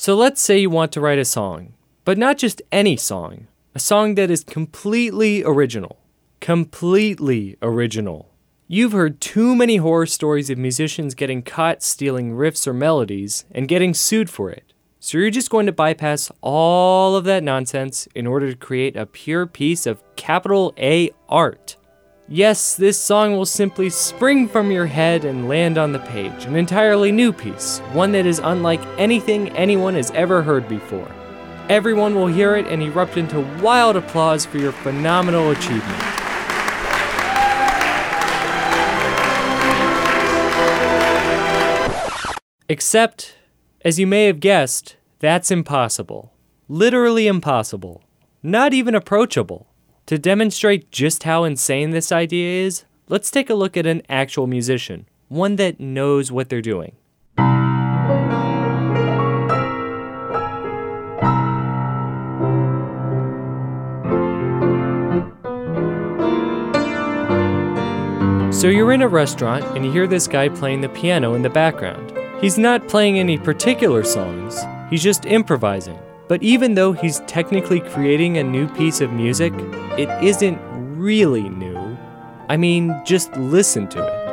So let's say you want to write a song, but not just any song, a song that is completely original. Completely original. You've heard too many horror stories of musicians getting caught stealing riffs or melodies and getting sued for it. So you're just going to bypass all of that nonsense in order to create a pure piece of capital A art. Yes, this song will simply spring from your head and land on the page, an entirely new piece, one that is unlike anything anyone has ever heard before. Everyone will hear it and erupt into wild applause for your phenomenal achievement. Except, as you may have guessed, that's impossible. Literally impossible. Not even approachable. To demonstrate just how insane this idea is, let's take a look at an actual musician, one that knows what they're doing. So you're in a restaurant and you hear this guy playing the piano in the background. He's not playing any particular songs, he's just improvising. But even though he's technically creating a new piece of music, it isn't really new. I mean, just listen to it.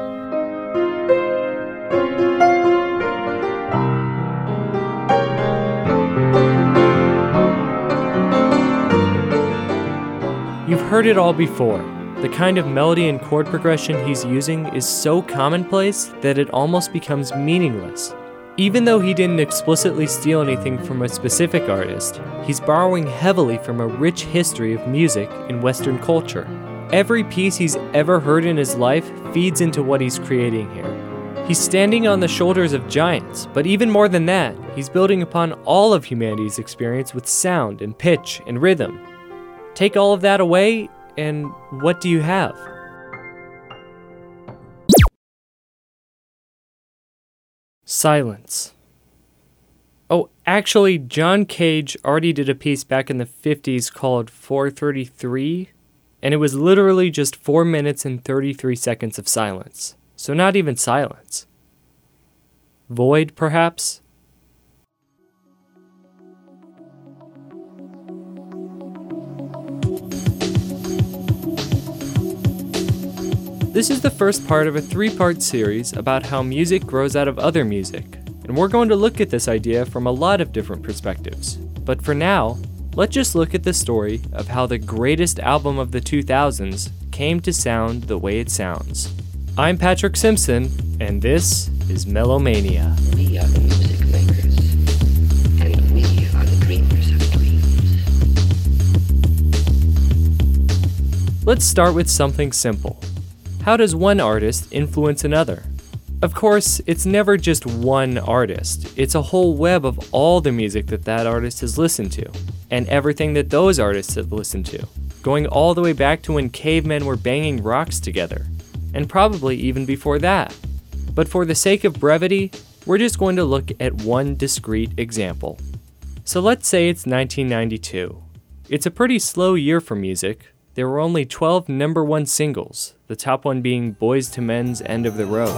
You've heard it all before. The kind of melody and chord progression he's using is so commonplace that it almost becomes meaningless. Even though he didn't explicitly steal anything from a specific artist, he's borrowing heavily from a rich history of music in Western culture. Every piece he's ever heard in his life feeds into what he's creating here. He's standing on the shoulders of giants, but even more than that, he's building upon all of humanity's experience with sound and pitch and rhythm. Take all of that away, and what do you have? Silence. Oh, actually, John Cage already did a piece back in the 50s called 433, and it was literally just 4 minutes and 33 seconds of silence. So not even silence. Void, perhaps? This is the first part of a 3-part series about how music grows out of other music, and we're going to look at this idea from a lot of different perspectives. But for now, let's just look at the story of how the greatest album of the 2000s came to sound the way it sounds. I'm Patrick Simpson, and this is Melomania. We are the music makers, and we are the dreamers of dreams. Let's start with something simple. How does one artist influence another? Of course, it's never just one artist. It's a whole web of all the music that artist has listened to, and everything that those artists have listened to, going all the way back to when cavemen were banging rocks together, and probably even before that. But for the sake of brevity, we're just going to look at one discrete example. So let's say it's 1992. It's a pretty slow year for music. There were only 12 number one singles, the top one being Boyz II Men's End of the Road.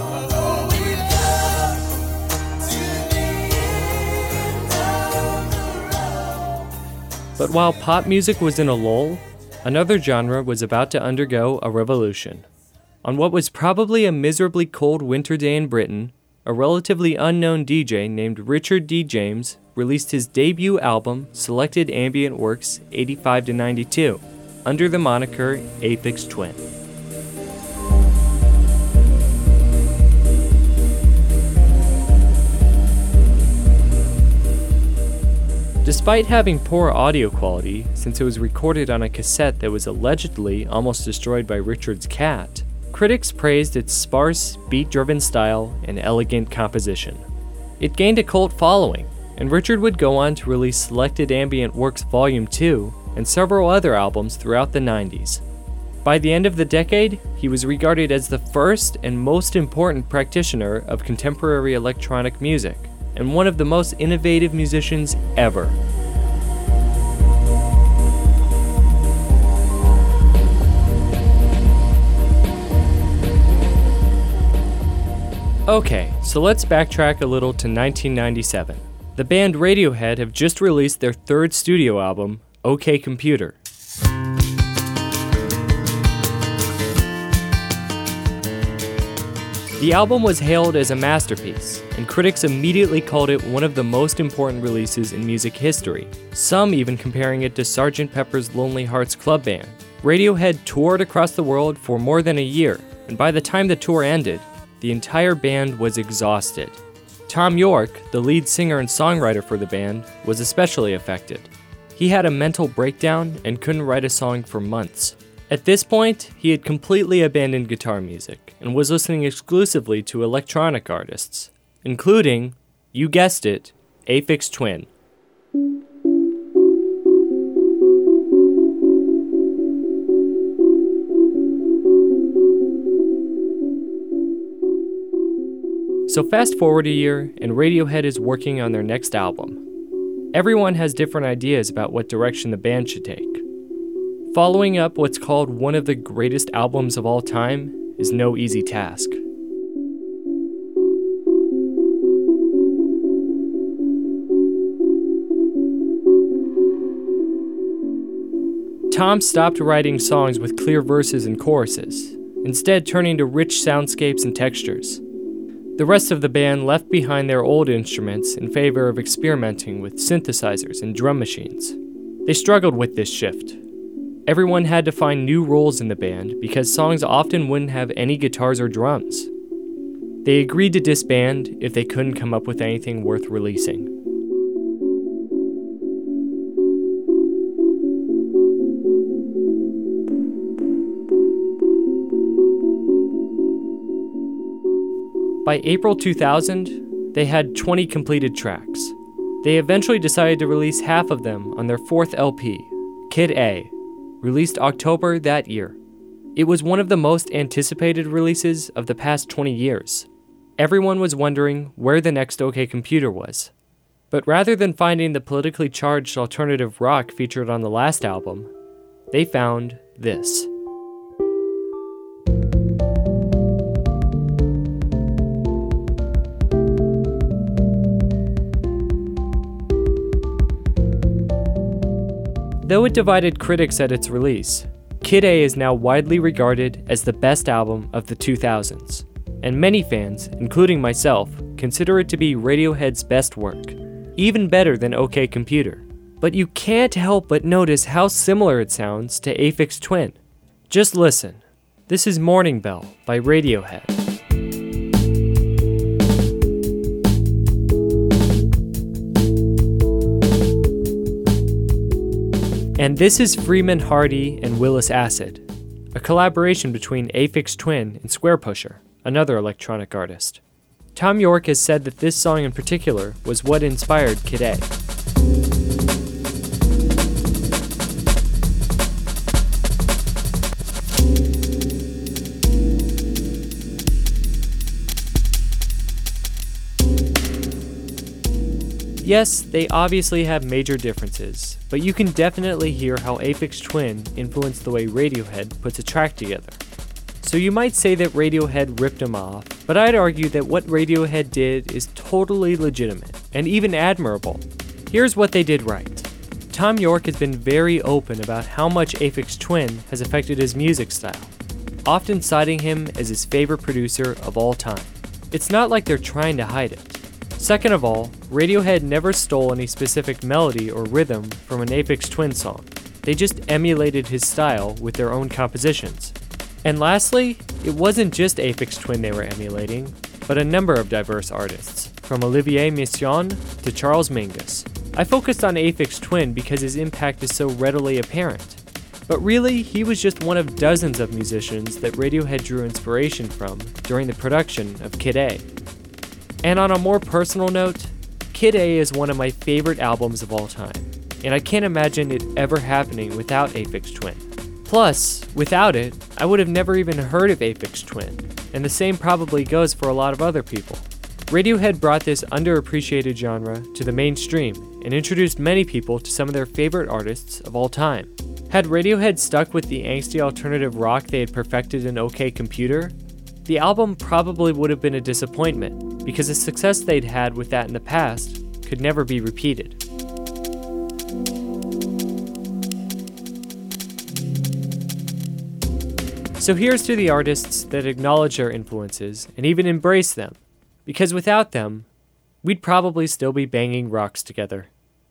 But while pop music was in a lull, another genre was about to undergo a revolution. On what was probably a miserably cold winter day in Britain, a relatively unknown DJ named Richard D. James released his debut album, Selected Ambient Works 85-92. Under the moniker Aphex Twin. Despite having poor audio quality, since it was recorded on a cassette that was allegedly almost destroyed by Richard's cat, critics praised its sparse, beat-driven style and elegant composition. It gained a cult following, and Richard would go on to release Selected Ambient Works Volume 2 and several other albums throughout the 90s. By the end of the decade, he was regarded as the first and most important practitioner of contemporary electronic music, and one of the most innovative musicians ever. Okay, so let's backtrack a little to 1997. The band Radiohead have just released their third studio album, OK Computer. The album was hailed as a masterpiece, and critics immediately called it one of the most important releases in music history, some even comparing it to Sgt. Pepper's Lonely Hearts Club Band. Radiohead toured across the world for more than a year, and by the time the tour ended, the entire band was exhausted. Thom Yorke, the lead singer and songwriter for the band, was especially affected. He had a mental breakdown and couldn't write a song for months. At this point, he had completely abandoned guitar music and was listening exclusively to electronic artists, including, you guessed it, Aphex Twin. So fast forward a year, and Radiohead is working on their next album. Everyone has different ideas about what direction the band should take. Following up what's called one of the greatest albums of all time is no easy task. Thom stopped writing songs with clear verses and choruses, instead turning to rich soundscapes and textures. The rest of the band left behind their old instruments in favor of experimenting with synthesizers and drum machines. They struggled with this shift. Everyone had to find new roles in the band because songs often wouldn't have any guitars or drums. They agreed to disband if they couldn't come up with anything worth releasing. By April 2000, they had 20 completed tracks. They eventually decided to release half of them on their fourth LP, Kid A, released October that year. It was one of the most anticipated releases of the past 20 years. Everyone was wondering where the next OK Computer was. But rather than finding the politically charged alternative rock featured on the last album, they found this. Though it divided critics at its release, Kid A is now widely regarded as the best album of the 2000s, and many fans, including myself, consider it to be Radiohead's best work, even better than OK Computer. But you can't help but notice how similar it sounds to Aphex Twin. Just listen. This is Morning Bell by Radiohead. And this is Freeman Hardy and Willis Acid, a collaboration between Aphex Twin and Squarepusher, another electronic artist. Thom Yorke has said that this song in particular was what inspired Kid A. Yes, they obviously have major differences, but you can definitely hear how Aphex Twin influenced the way Radiohead puts a track together. So you might say that Radiohead ripped them off, but I'd argue that what Radiohead did is totally legitimate, and even admirable. Here's what they did right. Thom Yorke has been very open about how much Aphex Twin has affected his music style, often citing him as his favorite producer of all time. It's not like they're trying to hide it. Second of all, Radiohead never stole any specific melody or rhythm from an Aphex Twin song. They just emulated his style with their own compositions. And lastly, it wasn't just Aphex Twin they were emulating, but a number of diverse artists, from Olivier Messiaen to Charles Mingus. I focused on Aphex Twin because his impact is so readily apparent. But really, he was just one of dozens of musicians that Radiohead drew inspiration from during the production of Kid A. And on a more personal note, Kid A is one of my favorite albums of all time, and I can't imagine it ever happening without Aphex Twin. Plus, without it, I would have never even heard of Aphex Twin, and the same probably goes for a lot of other people. Radiohead brought this underappreciated genre to the mainstream and introduced many people to some of their favorite artists of all time. Had Radiohead stuck with the angsty alternative rock they had perfected in OK Computer, the album probably would have been a disappointment, because the success they'd had with that in the past could never be repeated. So here's to the artists that acknowledge our influences and even embrace them, because without them, we'd probably still be banging rocks together.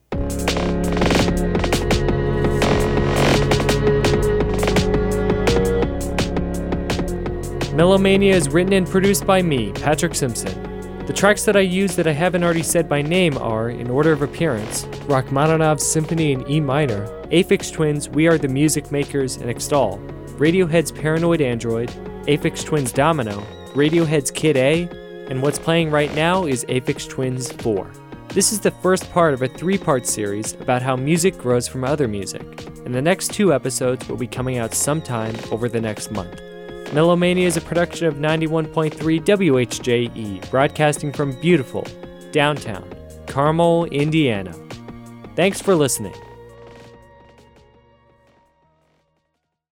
Melomania is written and produced by me, Patrick Simpson. The tracks that I use that I haven't already said by name are, in order of appearance, Rachmaninoff's Symphony in E minor, Aphex Twin's We Are the Music Makers and Extol, Radiohead's Paranoid Android, Aphex Twin's Domino, Radiohead's Kid A, and what's playing right now is Aphex Twin's 4. This is the first part of a 3-part series about how music grows from other music, and the next 2 episodes will be coming out sometime over the next month. Melomania is a production of 91.3 WHJE, broadcasting from beautiful, downtown Carmel, Indiana. Thanks for listening.